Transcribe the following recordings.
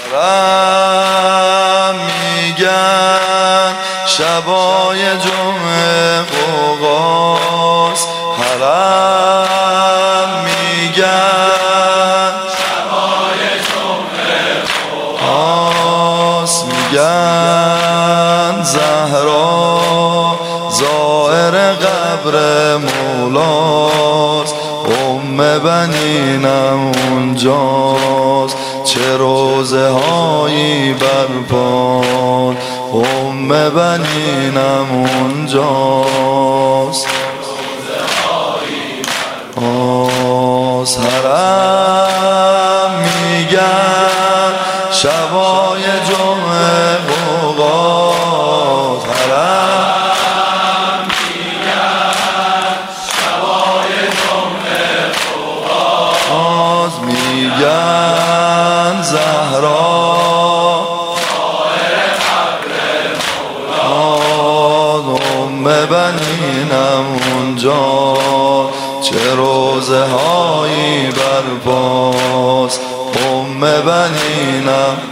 حرم میگن شبای جمعه قوقاست، حرم میگن شبای جمعه قوقاست، میگن زهرا زائر قبر مولاست، بنینم اونجاست، چه روزه هایی برپان، بنینم اونجاست، حرم میگن شبای جمعه قوقاست، حرم میگن شبای جمعه قوقاست، میگن زهرا زائر قبر مولاست، بنینم اونجا، چه روزه هایی برپاست، بنینم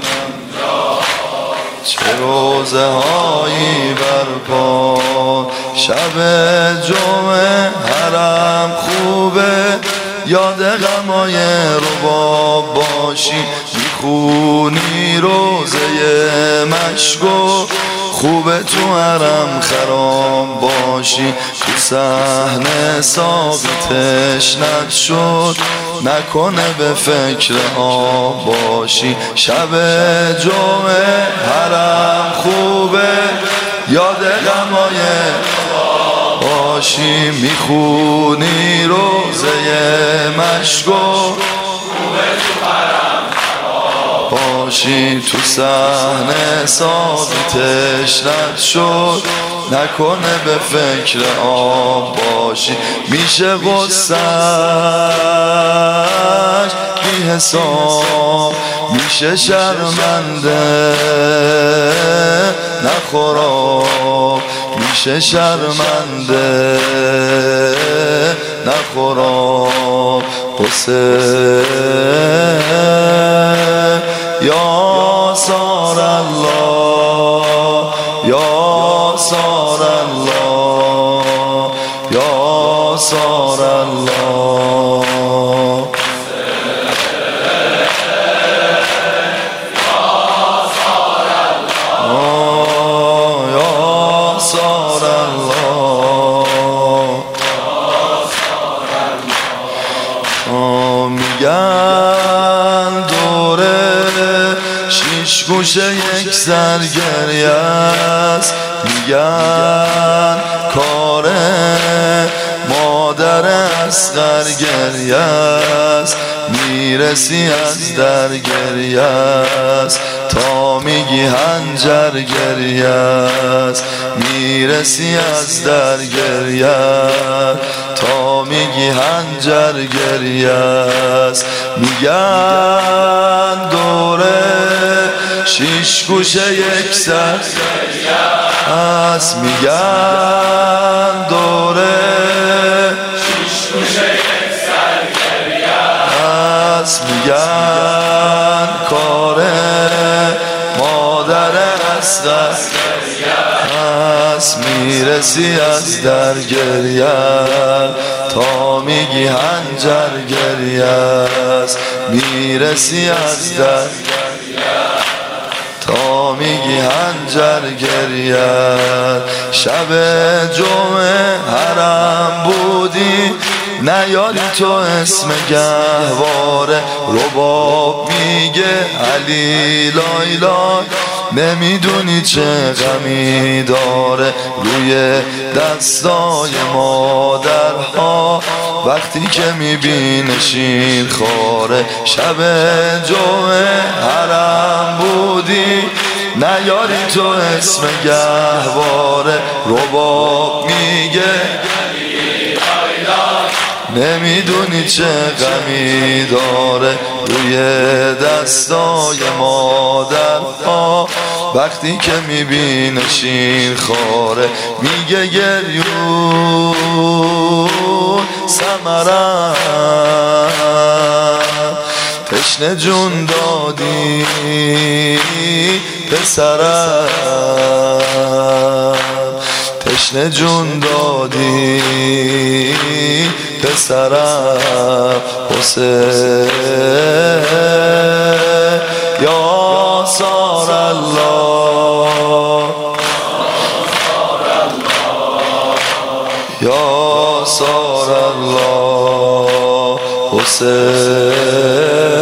چه روزه هایی برپاست، شب جمعه حرم خوبه، یاد غمای رباب باشی، میخونی روزه مشکو، خوبه تو حرم خراب باشی، تو صحنه ساقی تشنت شد، نکنه به فکر آب باشی، شب جمعه حرم خوبه، یاد غمای باشی، میخونی روزه مشکو، خوبه تو حرم باشی، تو صحنه ساقی تشنت شد، نکنه به فکر آب باشی، میشه غصه‌اش بی حساب، میشه شرمنده نخوراب، میشه شرمنده نخوراب، حسین یا سار الله، یا سار الله، یا سار الله، یا سار الله، میگن دوره شیش گوشه یک سرگریه است، میگن کار مادر اصغر گریه است، میرسی از در گریه است، تا میگی هنجر گریه است، میرسی از در گریه است، تا میگی هنجر گریه است، میگن دوره شیش گوشه یک سر است، میگن دوره شیش گوشه یک سر گریه است، میگن کار مادر اصغر است، میرسی از در گریه تا میگی هنجر گریه است، میرسی از در تا میگی هنجر گریه، شب جمعه حرم بودی، نیاری تو اسم گهواره، رباب میگه علی لای لای، نمیدونی چه غمی داره روی دستای مادرها، وقتی که میبینه شیر خواره، شب جمعه حرم بودی، نیاری تو اسم گهواره، رباب میگه نمیدونی چه غمی داره روی دستای مادرها، وقتی که میبینه شیر خواره، میگه گریون ثمرم، تشنه جون دادی پسرم تشنه جون دادی پسرم حسین یا سار الله یا سار الله حسین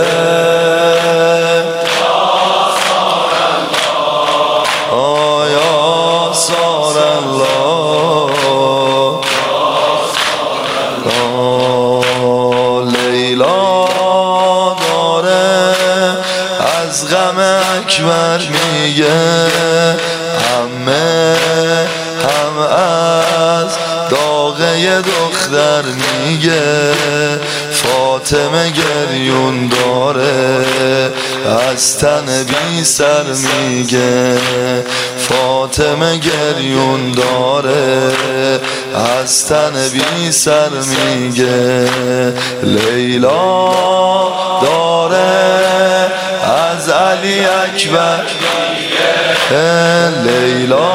از غم اکبر میگه همه هم از داغه دختر میگه فاطمه گریون داره از تن بی سر میگه فاطمه گریون داره از تن بی سر میگه لیلا داره از علی اکبر لیلا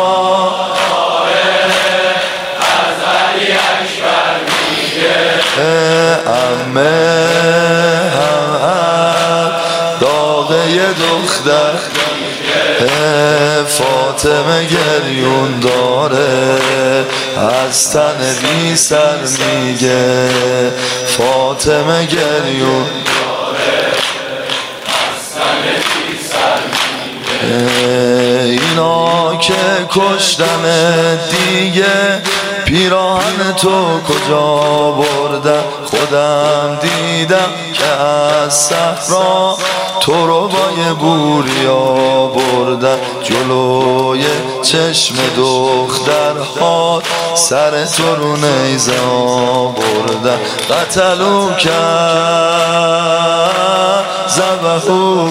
از علی اکبر میگه عمه هم داغه دختر فاطمه گریون داره از تن بی سر میگه فاطمه گریون اینا که کشتن دیگه پیراهن تو کجا بردن خودم دیدم که از صحرا تو رو با یه بوریا بردن جلوی چشم دخترها سر تو رو نیزه بردن قتلو کرد ذبحو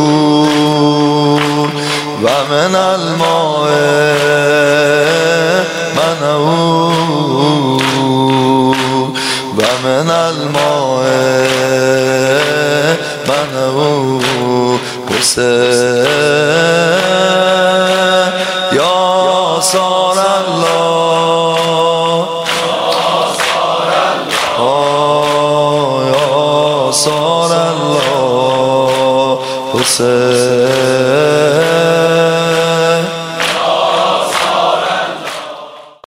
و من الماء منعو و من الماء منعو حسین